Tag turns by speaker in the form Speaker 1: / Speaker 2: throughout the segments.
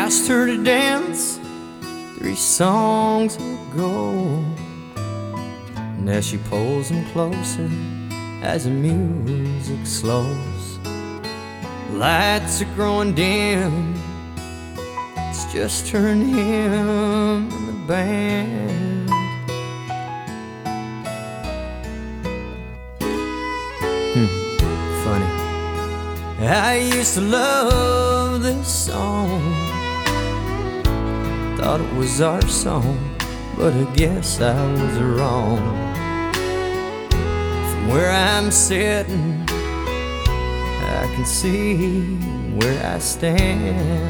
Speaker 1: asked her to dance 3 songs ago. Now she pulls him closer as the music slows. Lights are growing dim, it's just her and him and the band. Funny, I used to love this song, thought it was our song, but I guess I was wrong. From where I'm sitting, I can see where I stand.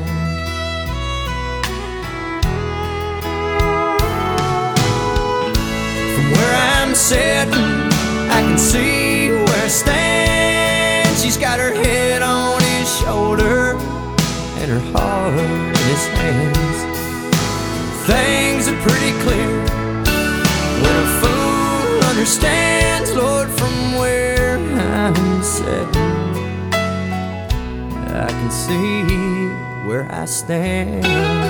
Speaker 1: From where I'm sitting, I can see where I stand. She's got her head on his shoulder and her heart in his hands. Things are pretty clear when a fool understands, Lord, from where I'm sitting, I can see where I stand.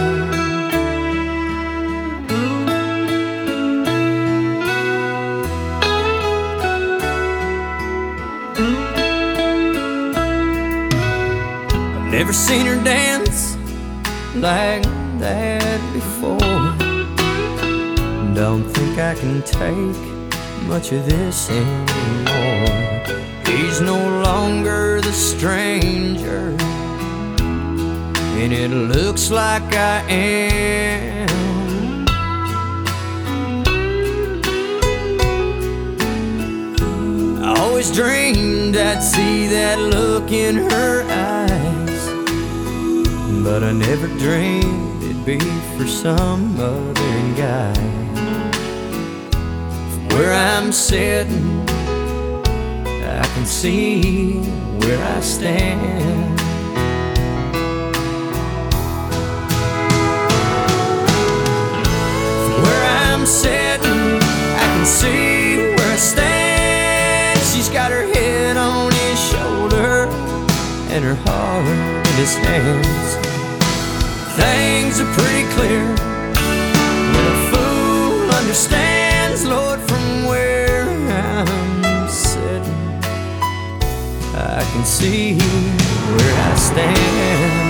Speaker 1: I've never seen her dance like that before. Don't think I can take much of this anymore. He's no longer the stranger, and it looks like I am. I always dreamed I'd see that look in her eyes, but I never dreamed it'd be for some other guy. From where I'm sitting, I can see where I stand. From where I'm sitting, I can see where I stand. She's got her head on his shoulder and her heart in his hands. Things are pretty clear when a fool understands, Lord, from where I'm sitting, I can see where I stand.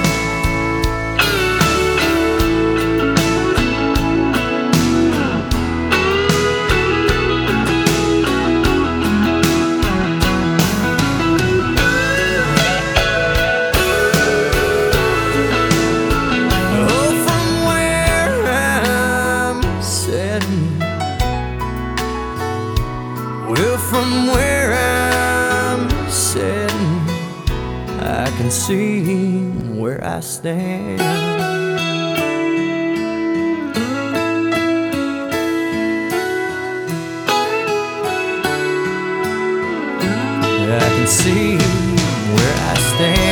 Speaker 1: Oh, from where I'm sitting, well, from where I'm sitting, I can see where I stand. I can see where I stand.